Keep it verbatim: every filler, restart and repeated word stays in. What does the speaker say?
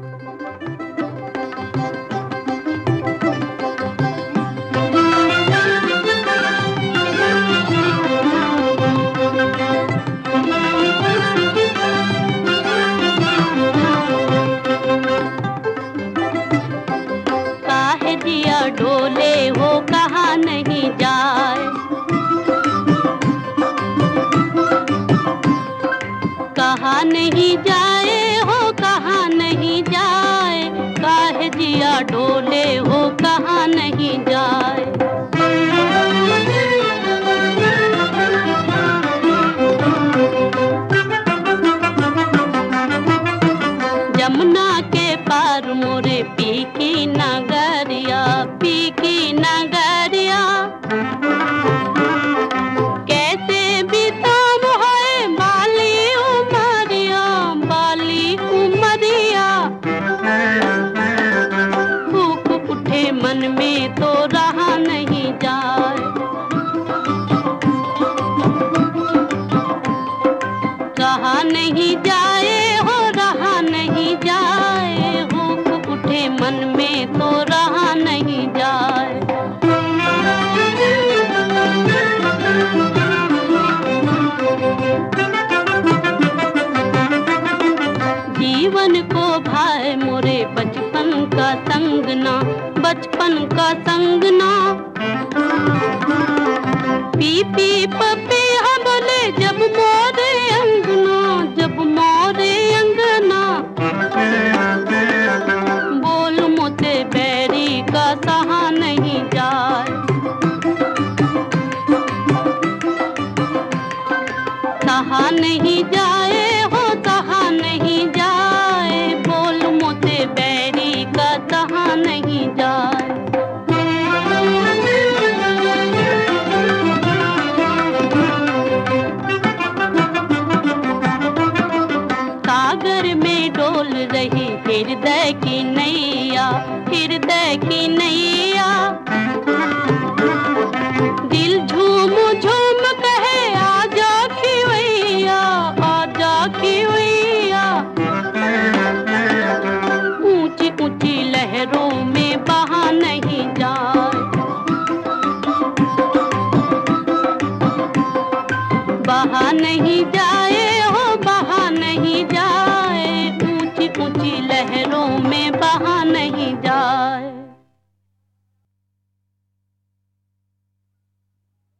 काहे जिया डोले हो कहाँ नहीं जाए, कहाँ नहीं जाए हो कहाँ नहीं जाए, काहे जिया डोले हो कहाँ नहीं जाए। जमुना के पार मोरे पी की नगरिया, पी की नगरिया, कैसे बिताम है बाली उमरिया, बाली उमरिया। भूख उठे मन में तो रहा नहीं जाए, कहा नहीं जाए हो रहा नहीं जाए, भूख उठे मन में तो रहा नहीं जाए। जीवन को भाए मोरे बचपन का संगना, बचपन का संगना। पी पी पपी हम बोले जब मोरे अंगना, जब मोरे अंगना। बोल मोते बैरी का सहा नहीं जाए, सहा नहीं जाए हो सहा नहीं जाए, बोल मोते बैरी का सहा नहीं जाए। सागर में डोल रही हृदय की नैया, हृदय की नैया। दिल झूम झूम कहे आजा खिवैया, आजा खिवैया। ऊंची ऊंची लहरों में बहा नहीं जाए, बहा नहीं जाए हो बहा नहीं जाए, ऊंची ऊंची लहरों में बहा नहीं जाए।